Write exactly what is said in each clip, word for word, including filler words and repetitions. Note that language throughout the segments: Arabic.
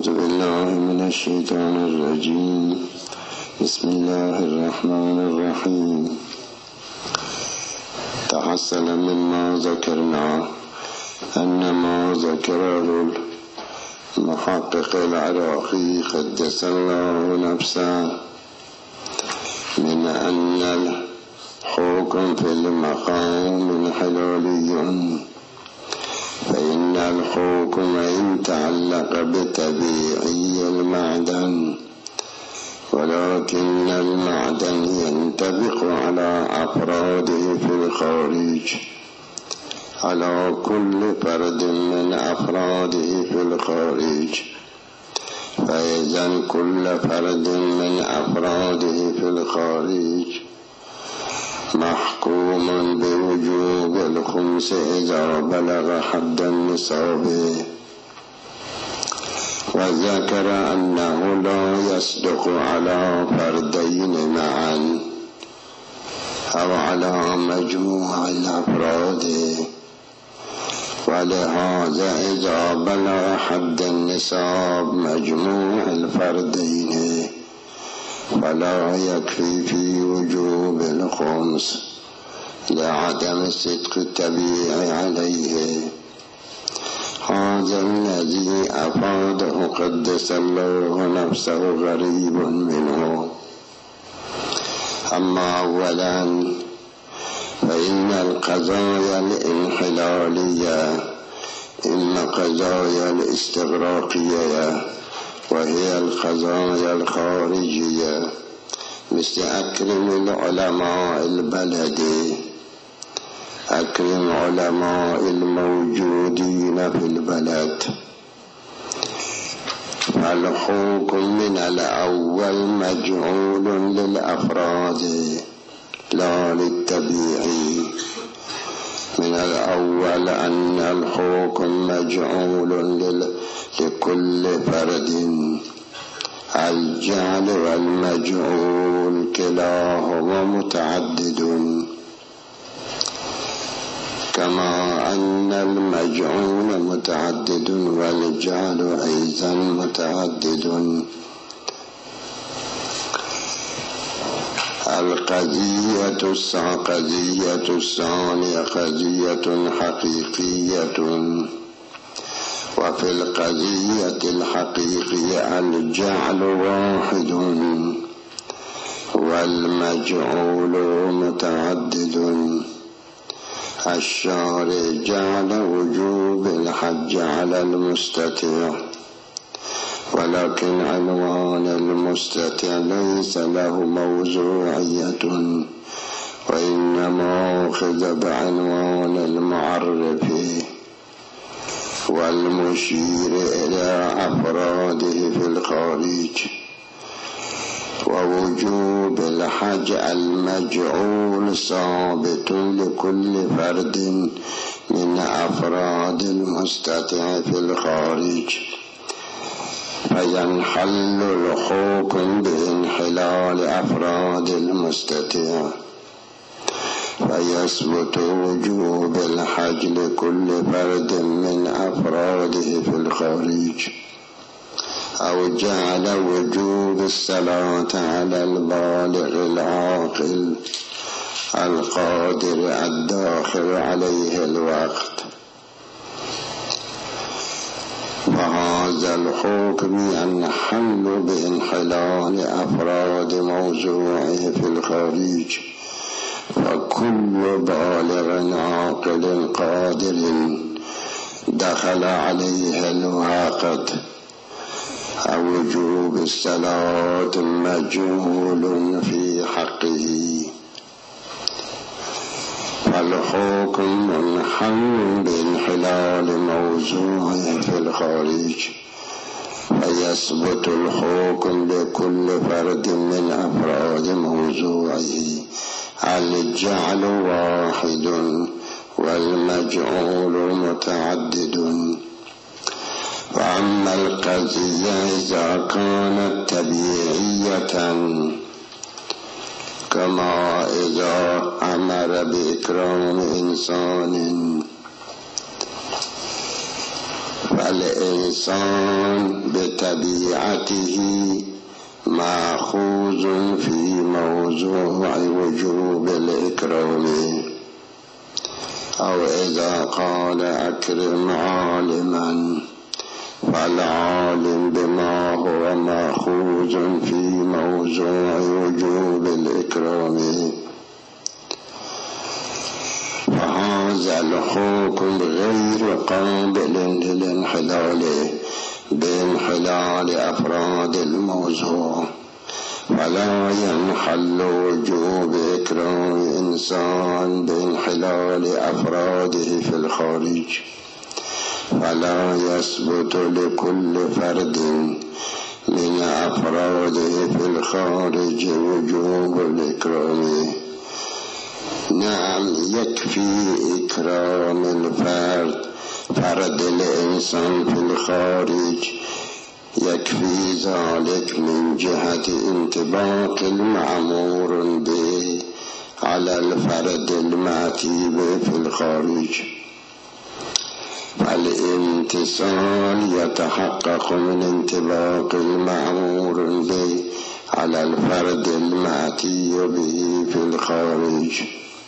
أعوذ بالله من الشيطان الرجيم. بسم الله الرحمن الرحيم. تحصل مما ذكرنا أن ما ذكره المحقق العراقي قدس الله نفسه من أن الحكم في المقام حلالي، فإن الحكم إن تعلق بطبيعي المعدن، ولكن المعدن ينطبق على أفراده في الخارج، على كل فرد من أفراده في الخارج. فإذا كل فرد من أفراده في الخارج محكوم بوجوب الخمس إذا بلغ حد النصاب. وذكر أنه لا يصدق على فردين معا أو على مجموع الأفراد، ولهذا إذا بلغ حد النصاب مجموع الفردين فلا يكفي في وجوب الخمس لعدم الصدق الطبيعي عليه. هذا الذي أفاده قدس الله نفسه غريب منه. أما أولا فإن القضايا الانحلالية إما قضايا الاستغراقية، وهي القضايا الخارجية، مثل أكرم العلماء البلد، أكرم علماء الموجودين في البلد. فالحكم من الأول مجعول للأفراد لا للطبيعي. من الأول أن الحكم مجعول لكل فرد. الجعل والمجعول كلاهما متعدد، كما أن المجعول متعدد والجعل أيضا متعدد. القضية القضية الثانية قضية حقيقية، وفي القضية الحقيقية الجعل واحد والمجعول متعدد. الشارع جعل وجوب الحج على المستطيع، ولكن عنوان المستطيع ليس له موضوعية، وإنما أخذ بعنوان المعرف والمشير إلى أفراده في الخارج. ووجوب الحج المجعول ثابت لكل فرد من أفراد المستطيع في الخارج، فينحل الحكم بانحلال أفراد المستطيع، فيثبت وجوب الحج لكل فرد من أفراده في الخارج. أو جعل وجوب الصلاة على البالغ العاقل القادر الداخل عليه الوقت، فهذا الحكم ينحل بانحلال أفراد موضوعه في الخارج. فكل بالغ عاقل قادر دخل عليه الوقت أو وجوب الصلاة مجهول في حقه، فالحكم منحل بانحلال موضوعه في الخارج، فيثبت الحكم لكل فرد من أفراد موضوعه. الجعل واحد والمجعول متعدد. وأما القضية إذا كانت طبيعية، كما إذا أمر بإكرام إنسان فالإنسان طبيعته مأخوذ في موضوع وجوب الإكرام. أو إذا قال أكرم عالما فالعالم بما هو مأخوذ في موضوع وجوب الإكرام. فهذا الحكم غير قابل للانحلال بانحلال أفراد الموضوع، فلا ينحل وجوب إكرام إنسان بانحلال أفراده في الخارج، فلا يثبت لكل فرد من أفراده في الخارج وجوب الإكرام. نعم، يكفي إكرام الفرد فرد الإنسان في الخارج، يكفي ذلك من جهة انطباق المأمور به على الفرد المأتي به في الخارج. فالامتثال يتحقق من انطباق المأمور به على الفرد المأتي به في الخارج،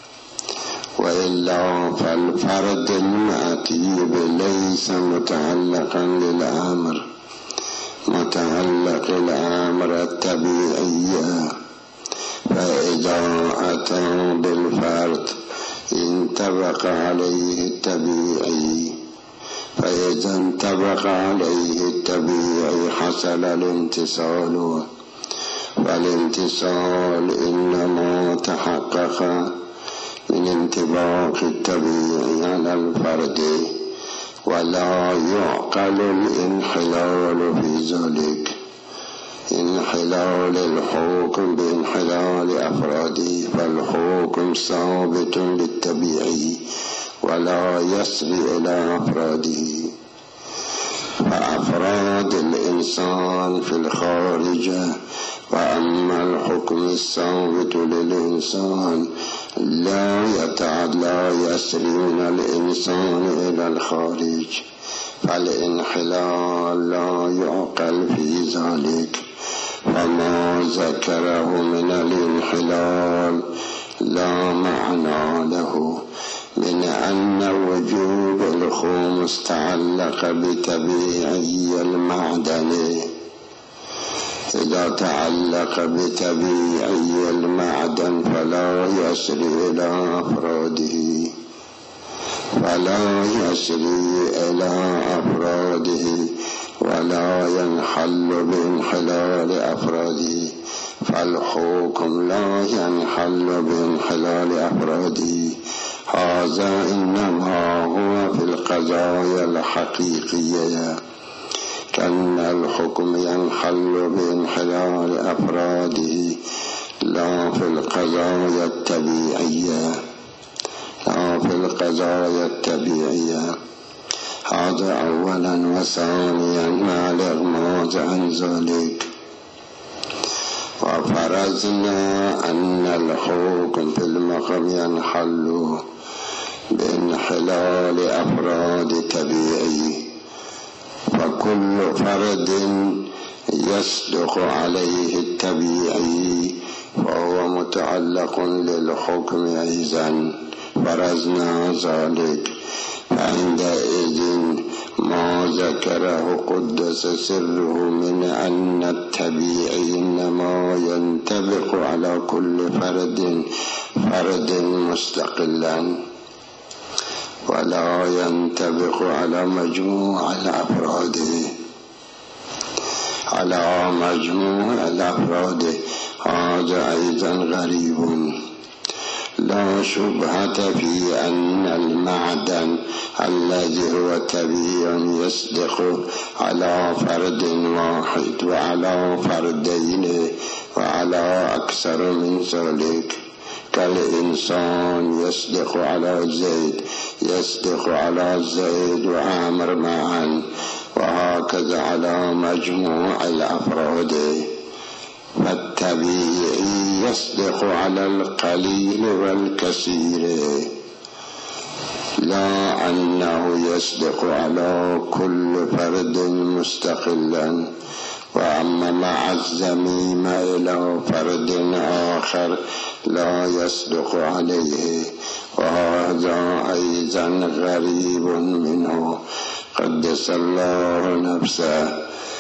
وإلا فالفرد المأتي به ليس متعلقا للأمر، متعلق الأمر الطبيعي. فإذا أتى بالفرد انطبق عليه الطبيعي، فإذا انطبق عليه الطبيعي حصل الامتثال. والامتثال إنما تحقق من انطباق الطبيعي على الفرد، ولا يعقل الانحلال في ذلك، انحلال الحكم بانحلال أفراده، فالحكم ثابت بالطبيعي ولا يسري إلى أفراده. فأفراد الإنسان في الخارج، وأما الحكم الثابت للإنسان لا يتعدى يسري من الإنسان إلى الخارج، فالانحلال لا يعقل في ذلك. وما ذكره من الانحلال لا معنى له، من أن وجوب الخمس تعلق بطبيعي المعدن. إذا تعلق بطبيعي المعدن فلا يسري إلى أفراده، فلا يسري إلى أفراده ولا ينحل بانحلال أفراده، فالحكم لا ينحل بانحلال أفراده. هذا إنما هو في القضايا الحقيقية، كأن الحكم ينحل بانحلال أفراده، لا في القضايا الطبيعية، لا في القضايا الطبيعية. هذا أولا. وثانيا مع الإغماض عن ذلك، وفرضنا أن الحكم في المقام ينحل بانحلال أفراد طبيعي، فكل فرد يصدق عليه الطبيعي فهو متعلق للحكم أيضا. فرضنا ذلك، فعندئذ ما ذكره قدس سره من أن الطبيعي إنما ينطبق على كل فرد فرد مستقلا، ولا ينطبق على مجموع الأفراد، على مجموع الأفراد. هذا أيضا غريب. لا شبهة في أن المعدن الذي هو طبيعي يصدق على فرد واحد وعلى فردين وعلى أكثر من ذلك، كالإنسان يصدق على زيد، يصدق على زيد وعامر معا، وهكذا على مجموع الأفراد. فالطبيعي يصدق على القليل والكثير، لا أنه يصدق على كل فرد مستقلا، وأما مع الزميم إلى فرد آخر لا يصدق عليه، وهذا أيضا غريب منه قدس الله نفسه.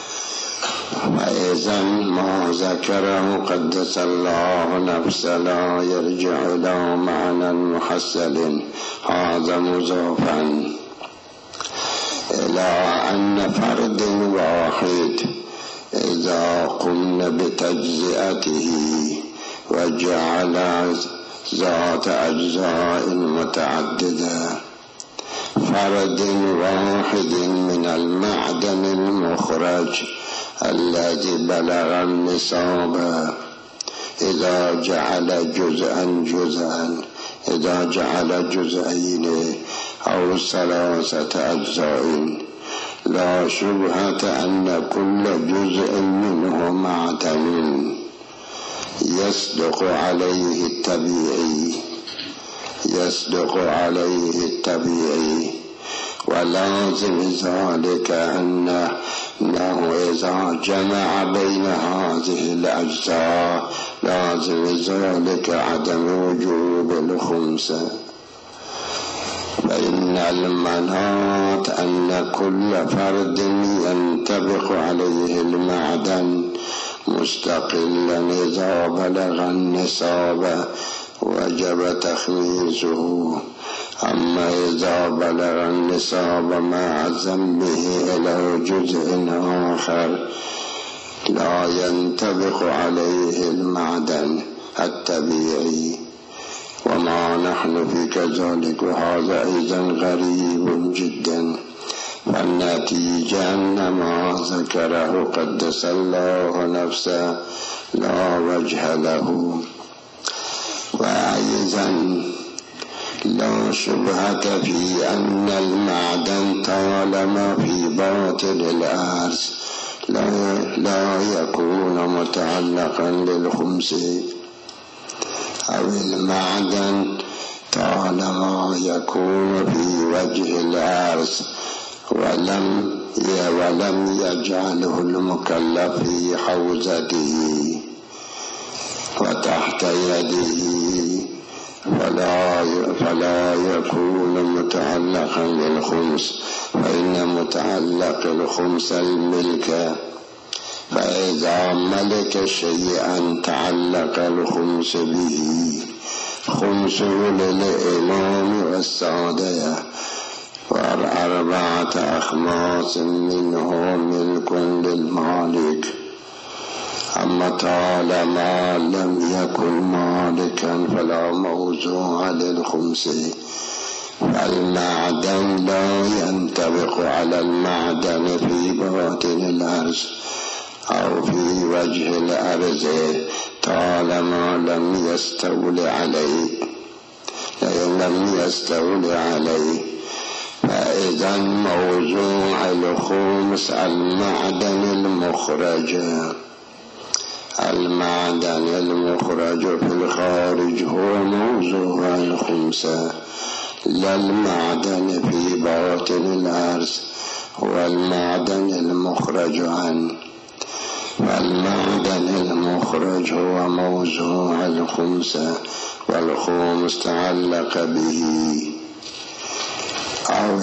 فإذا ما ذكره قدس الله نفسه لا يرجع إلى معنى محصل، هذا مضافا إلى أن فرد واحد إذا قمنا بتجزئته وجعل ذات أجزاء متعددة، فرد واحد من المعدن المخرج الذي بلغ النصاب إذا جعل جزءا جزءا إذا جعل جزئين أو ثلاثة أجزاء، لا شبهة أن كل جزء منه معدن يصدق عليه الطبيعي يصدق عليه الطبيعي ولازم ذلك أنه إذا جمع بين هذه الأجزاء لازم ذلك عدم وجوب الخمس. فإن المناط أن كل فرد ينطبق عليه المعدن مستقلا إذا بلغ النصاب وجب تخميسه، أما إذا بلغ النصاب مع ذنبه إلى جزء آخر لا ينطبق عليه المعدن الطبيعي، وما نحن في كذلك، وهذا أيضا غريب جدا. فالنتيجة أن ما ذكره قدس الله نفسه لا وجه له. وأيضا لا شبهة في أن المعدن طالما في باطن الأرض لا, لا يكون متعلقا للخمس، أو المعدن طالما يكون في وجه الأرض ولم ولم يجعله المكلف في حوزته وتحت يده فلا فلا يكون متعلقا للخمس، فإن متعلق الخمس الملك، فإذا ملك شيئا تعلق الخمس به، خمسه للإمام والسادة وأربعة أخماس منه ملك للمالك. أما طالما لم يكن مالكا فلا موضوع للخمس، فالمعدن لا ينطبق على المعدن في باطن الأرض أو في وجه الأرض طالما لم يستولي عليه لم يستولي عليه فإذا موضوع الخمس المعدن المخرج المعدن المخرج في الخارج هو موضوع الخمس، لا المعدن في باطن الأرض هو المعدن المخرج عنه، والمعدن المخرج هو موضوع الخمس، والخمس تعلق به. أو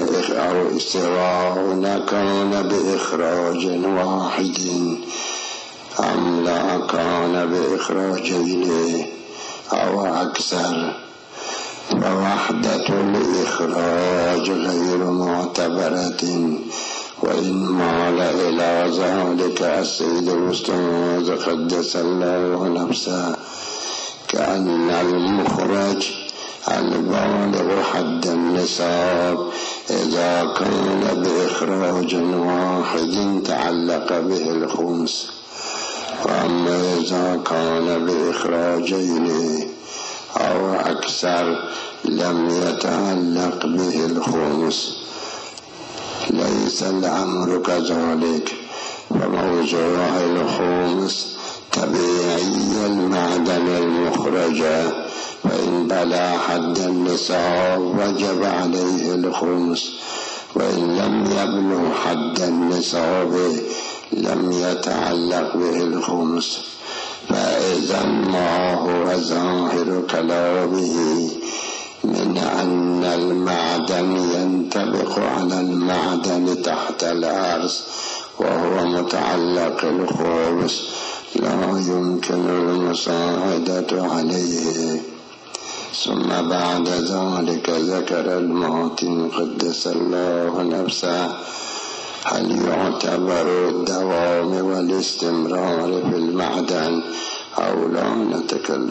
استواء كان بإخراج واحد أم لا كان بإخراجين أو أكثر، فوحدة الإخراج غير معتبرة، وإن مال إلى ذلك السيد الأستاذ قدس الله نفسه كأن المخرج البالغ حد النصاب إذا كان بإخراج واحد تعلق به الخمس، وأما إذا كان بإخراجين أو أكثر لم يتعلق به الخمس. ليس الأمر كذلك، فموضوع الخمس طبيعي المعدن المخرجة، فإن بلغ حد النصاب وجب عليه الخمس، وإن لم يبلغ حد النصاب لم يتعلق به الخمس. فإذا ما هو ظاهر كلامه من أن المعدن ينطبق على المعدن تحت الأرض وهو متعلق الخمس لا يمكن المساعدة عليه. ثم بعد ذلك ذكر المعطي قدس الله نفسه هل يعتبر الدوام والاستمرار في المعدن أو لا. نتكلم